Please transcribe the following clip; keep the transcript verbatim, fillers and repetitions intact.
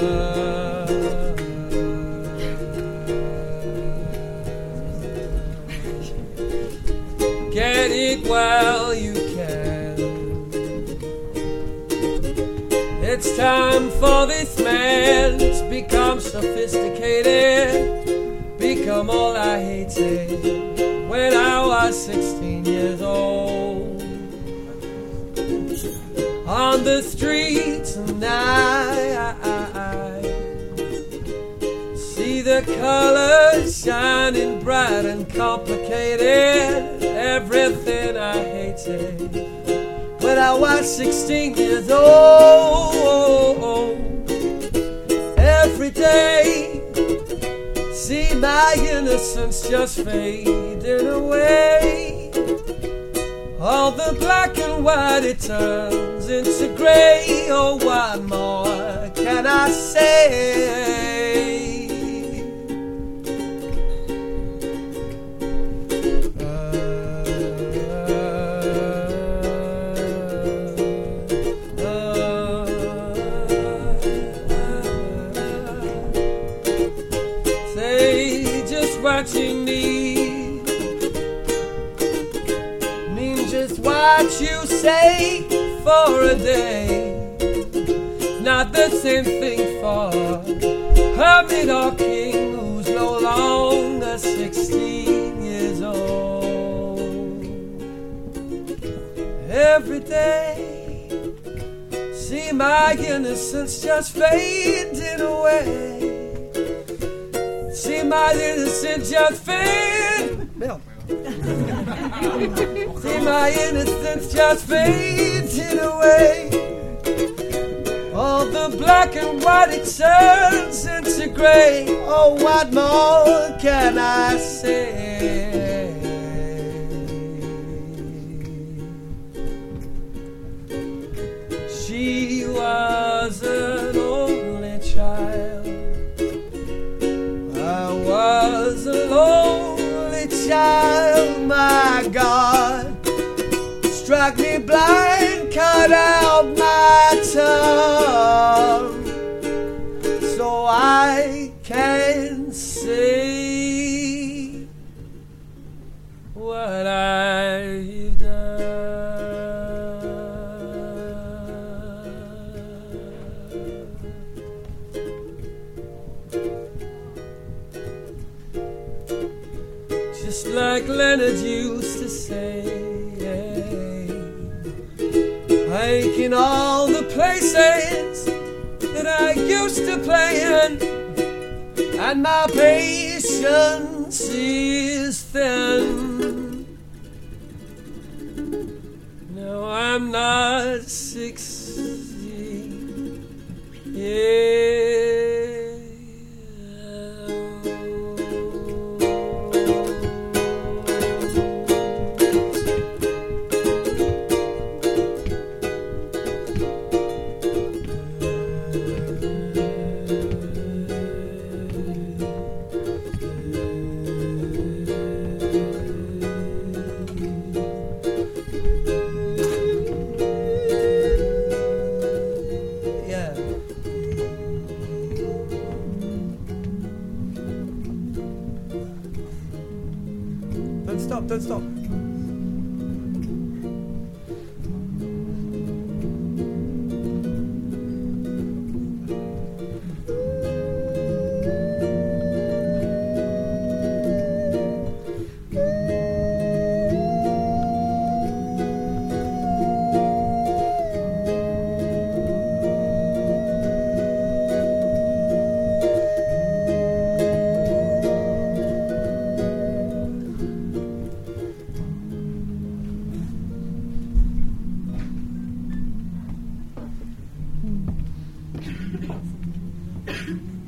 Get it while you can. It's time for this man to become sophisticated, become all I hated when I was sixteen years old. On the street tonight, see the colors shining bright and complicated, everything I hated when I was sixteen years old. Every day, see my innocence just fading away. All the black and white, it turns into grey. Oh, what more can I say? What you need, mean just what you say for a day. Not the same thing for hermit or king who's no longer sixteen years old. Every day, see my innocence just fading away. See my innocence just fade. See my innocence just fading away. All the black and white, it turns into grey. Oh, what more can I say? She was an only child. I was a lonely child, my God. Struck me blind, cut out my tongue, so I can say what I've done. Just like Leonard used to say, aching all the places that I used to play in, and my patience is thin. No, I'm not sixteen. Yeah. Don't stop, don't stop. Hmm.